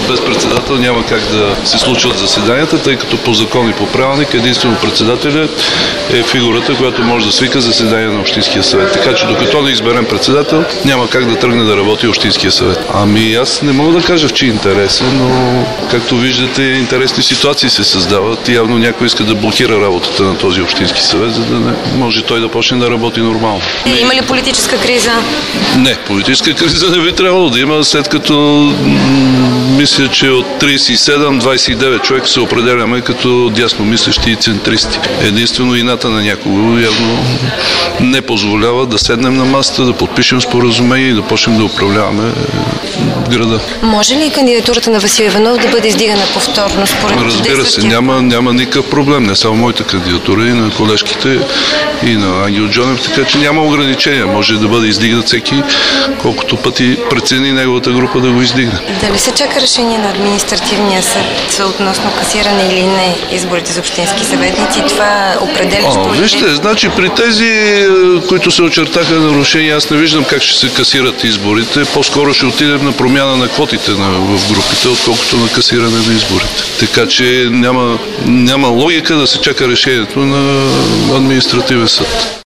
без председател няма как да се случват заседанията, тъй като по закон и по правилник единствено председателя е фигурата, която може да свика заседание на Общинския съвет. Така че докато не изберем председател, няма как да тръгне да работи Общинския съвет. Ами аз не мога да кажа в чий интерес е, но както виждате, интересни ситуации се създават и явно някой иска да блокира работата на този Общински съвет, за да не може той да почне да работи нормално. Има ли политическа криза? Не, политическа криза не би трябвало да има, след като мисля, че от 37-29 човека се определяме като дясномислещи и центристи. Единствено ината на някого явно не позволява да седнем на масата, да подпишем споразумение и да почнем да управляваме града. Може ли кандидатурата на Васил Иванов да бъде издигана повторно според Разбира се, няма никакъв проблем. Не само моята кандидатура, и на колежките, и на Ангел Джонев, така че няма ограничения. Може да бъде издигнат всеки, колкото пъти прецени неговата група да го издигне. Дали се чака решение на административния съд относно касиране или не изборите за общински съветници? Това определящо ли? Вижте, значи при тези, които се очертаха нарушения, аз не виждам как ще се касират изборите. По-скоро ще отидем на промяна на квотите в групите, отколкото на касиране на изборите. Така че няма логика да се чака решението на административен съд.